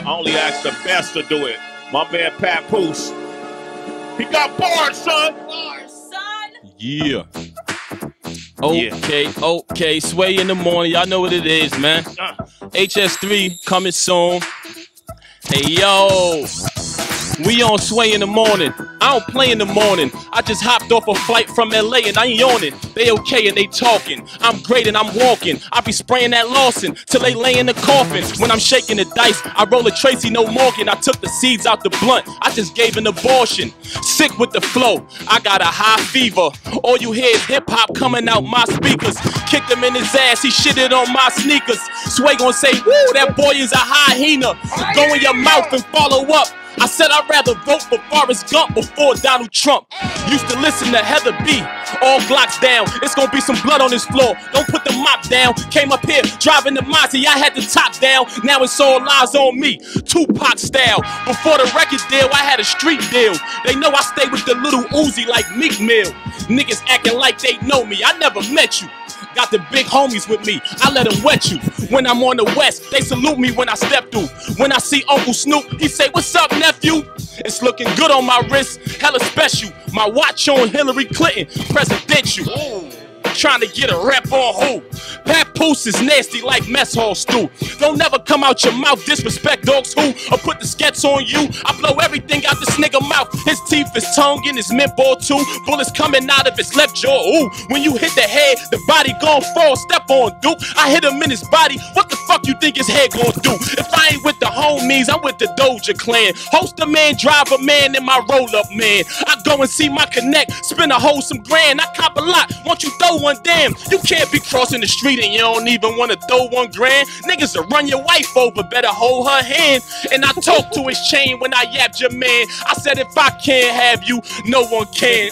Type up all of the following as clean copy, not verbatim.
I only ask the best to do it. My man Papoose. He got bars, son. Bars, son. Yeah. Okay. Sway in the morning. Y'all know what it is, man. HS3 coming soon. Hey, yo. We on Sway in the morning. I don't play in the morning. I just hopped off a flight from LA and I ain't yawning. They okay and they talking. I'm great and I'm walking. I be spraying that Lawson till they lay in the coffin. When I'm shaking the dice, I roll a Tracy, no Morgan. I took the seeds out the blunt. I just gave an abortion. Sick with the flow. I got a high fever. All you hear is hip hop coming out my speakers. Kicked him in his ass. He shitted on my sneakers. Sway gon' say, woo, that boy is a hyena. Go in your mouth and follow up. I said I'd rather vote for Forrest Gump before Donald Trump. Used to listen to Heather B. All Glocks down. It's gonna be some blood on this floor. Don't put the mop down. Came up here driving the Mazda. I had the top down. Now it's all eyes on me. Tupac style. Before the record deal, I had a street deal. They know I stay with the little Uzi like Meek Mill. Niggas acting like they know me. I never met you. Got the big homies with me, I let them wet you. When I'm on the west, they salute me when I step through. When I see Uncle Snoop, he say, what's up, nephew? It's looking good on my wrist, hella special. My watch on Hillary Clinton, presidential. Trying to get a rep on who? Papoose is nasty like mess hall stew. Don't never come out your mouth, disrespect dogs who, or put the skets on you. I blow everything out this nigga mouth. His teeth, his tongue, and his mint ball too. Bullets coming out of his left jaw. Ooh, when you hit the head, the body gon' fall. Step on Duke. I hit him in his body. What the fuck you think his head gon' do? If I ain't with the homies, I'm with the Doja Clan. Host a man, drive a man, in my roll up man. I go and see my connect, spin a hole some grand. I cop a lot. Once you throw one, damn, you can't be crossing the street and you don't even want to throw $1 Niggas will run your wife over, better hold her hand. And I talked to his chain when I yapped your man. I said if I can't have you, no one can.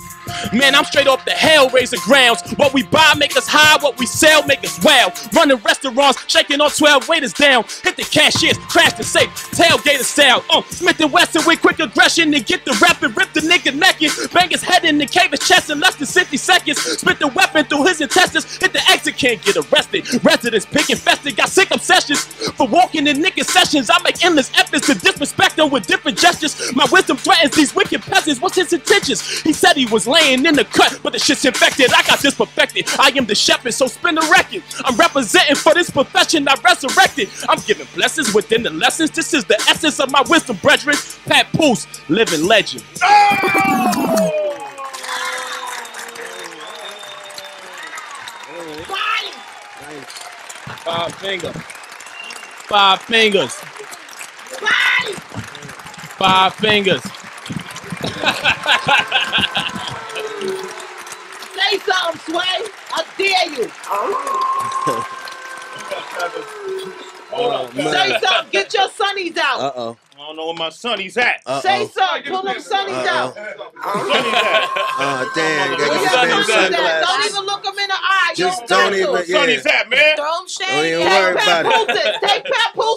Man, I'm straight off the Hellraiser grounds. What we buy make us high, what we sell make us wild. Running restaurants, shaking on 12 waiters down. Hit the cashiers, crash the safe, tailgater style. Smith & Wesson with quick aggression to get the rep and rip the nigga naked. Bang his head in the cave his chest in less than 60 seconds. Spit the weapon through his intestines, hit the exit, can't get arrested. Residents pig infested, got sick obsessions for walking in nigga sessions. I make endless efforts to disrespect them with different gestures. My wisdom threatens these wicked peasants. What's his intentions? He said he was laying in the cut, but the shit's infected. I got this perfected. I am the shepherd, so spin the record. I'm representing for this profession I resurrected. I'm giving blessings within the lessons. This is the essence of my wisdom, brethren. Papoose, living legend. Five fingers. Five fingers. Five fingers. Say something, Sway. I dare you. Say something. Get your sunnies out. I don't know where my sonny's at. Say something. Pull them sunnies out. Sonny's at. Damn, Where your gotta sunnies get at? sunglasses. Don't even look them in the eye. Just you don't got even, to. yeah. Sonny's at, man. Don't Don't even shame. worry Take about it. Papoose. Take Papoose.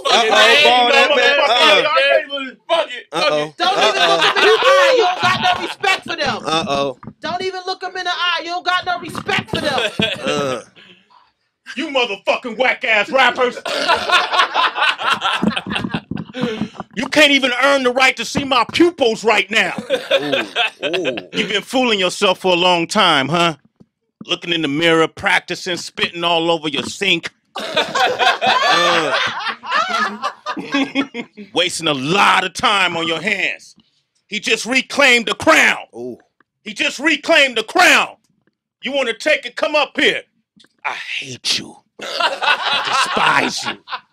Fuck it. Don't even look them in the eye. You don't got no respect for them. Don't even look them in the eye. You don't got no respect for them. You motherfucking whack ass rappers. You can't even earn the right to see my pupils right now. You've been fooling yourself for a long time, huh? Looking in the mirror, practicing, spitting all over your sink. Wasting a lot of time on your hands. He just reclaimed the crown. He just reclaimed the crown. You want to take it? Come up here. I hate you. I despise you.